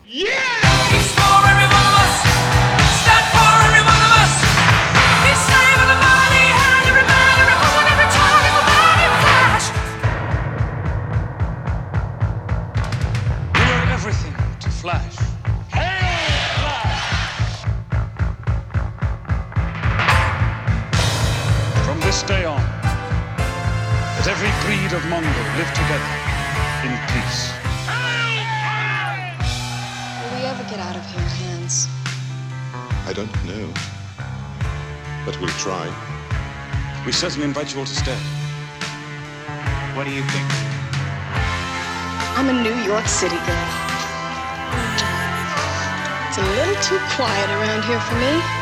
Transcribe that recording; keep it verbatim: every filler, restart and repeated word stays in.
He's for every one of us. Stand for every one of us. He's saving the mighty hand, every man, every woman, every child, every mighty flash. We are everything to Flash. From this day on, let every breed of Mongol live together in peace. Will we ever get out of here, Hans? I don't know. But we'll try. We certainly invite you all to stay. What do you think? I'm a New York City girl. It's a little too quiet around here for me.